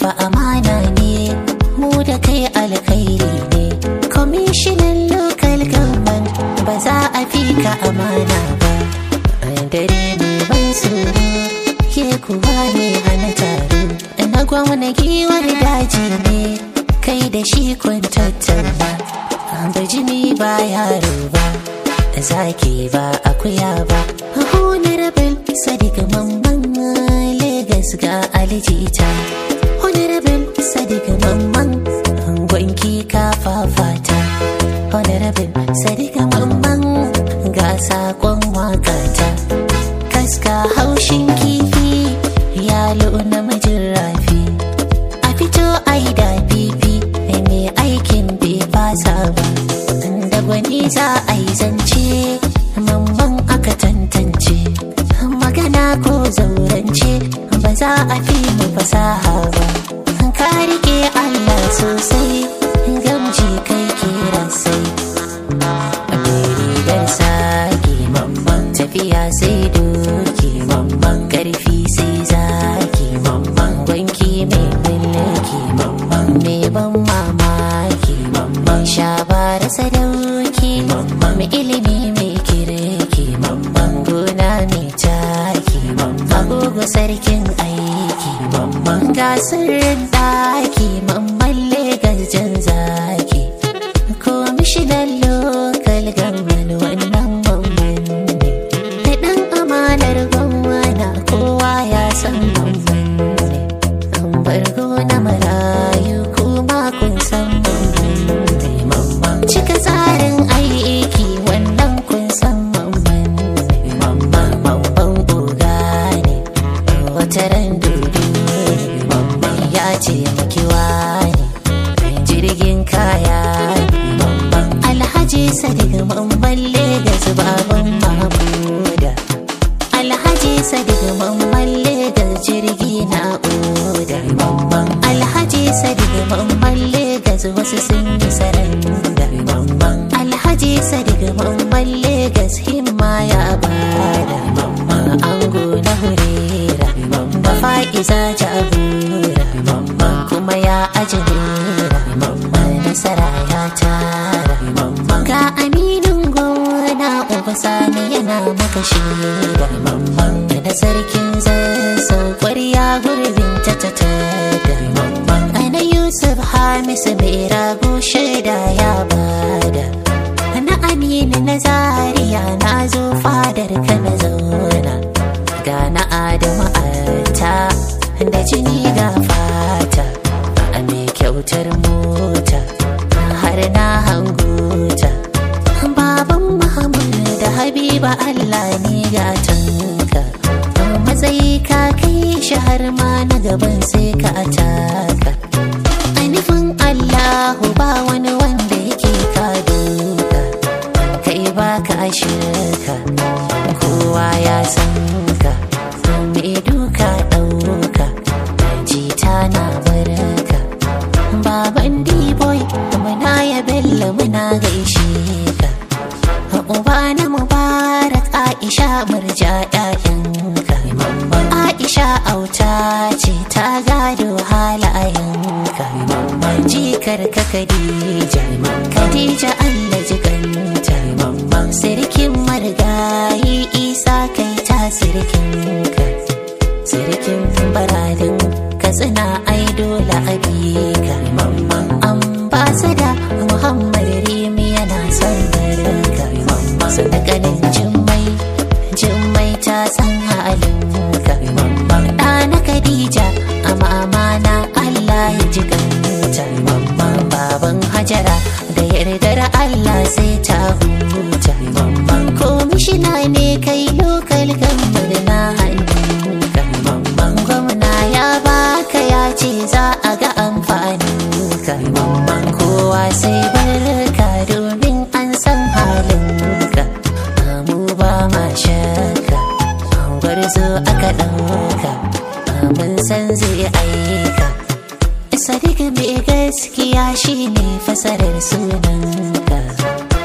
fa amana ne, mu da kai alkhairi ne. Kwamishinan local government ba za a fi ka amana ba. Dare ne ban tsoro, ke kuwa ne hana taro. Na gwamna giwar daji ne, kai da shi kun tattauna. Bajimi ba yaro ba, zaki ba akuya ba. Honorable Sadiq Mamman Legas ga alijita. Honorable Sadiq Mamman gwanki ka fafata. Honorable Sadiq Mamman ga sakon wakata. Kaska haushin kifi yalo namijin rafi. A fito ai da fifi mai aikin bai fasa ba. Da gwani za a yi zance, Mamman aka tantance. Magana ko zaurance ba za a fi mu fasaha ba. Ka rike Allah sosai, gamji kai kira sai. Rigar saki Mamman, tafiya sai doki Mamman, karfi sai zaki Mamman, gwanki mai mulki Mamman, mai ban mamaki Mamman, shabara sadauki Mamman, mai ilimi mai kirki Mamman, gona mai taki Mamman, agogo sarkin aiki Mamman, gasirin daki Mamman, Legas jan zaki. Kwamishinan local government wannan Mamman ne, da ɗan amanar gwamna kowa ya san Mamman ne. An bargo na marayu kuma kun san Mamman ne. Mamman cika tsarin aiki wannan kun san Mamman ne. Mamman oga ne, wata ran dudu ne. Mamman ya ce makiwa ne, jirgin kaya ne. Alhaji Sadiq Mamman Legas baban Mahmuda. Alhaji Sadiq Mamman Legas jirgi na oda. Alhaji Sadiq Mamman Legas wasu sun yi saranda. Alhaji Sadiq Mamman Legas himma ya bada. Ango na hurera da fa'iza jagora, kuma ya aji nera, nasara ya tara. Ga aminin gona uba sani yana maka shaida. Da sarkin zazzau kwarya gurbin ta tada. Ana Yusuf Hamisu mai rago shaida ya bada. Na aminu na Zaria na zo fadar ka na zauna. Ga na Adamu Alta da jini ga fata, a mai kyautar mota har na hanguta. Baban Muhammad da Habiba Allah ne gatanka, matsayi ka kai shi har ma na gaban sai ka ataka. A nufin Allahu ba wani wanda yake ka duka, kai ba ka shirka, kowa ya san ka. Mai duka ɗauka, jita na barka. Baban D-boy muna ya bello muna gaishe ka. Uba na Mubarak Aisha murja ƴaƴanka. Aisha auta ce ta gado halayenka. Jikar ka Khadija, Khadija Allah jikanta. Sirkin marigayi Isa kai ta sirkinka. Sirkin baradin Katsina ai dole a bika. Ambasada Muhammad Rimi yana son barinka. Sadakanin Jummai ta san halinka. Ɗana Khadija a mamana Allah ya ji kanta. Baban Hajara da yardar Allah sai ta huta. Komishina ne kai local government na hannunka. Gwamna ya baka ya ce za a ga amfaninka. Kowa sai barka domin an san halinka. Mu ba ma shakka, gwarzo aka ɗauka, mun san zai aika. Sadiq mai gaskiya shine fasarar sunanka.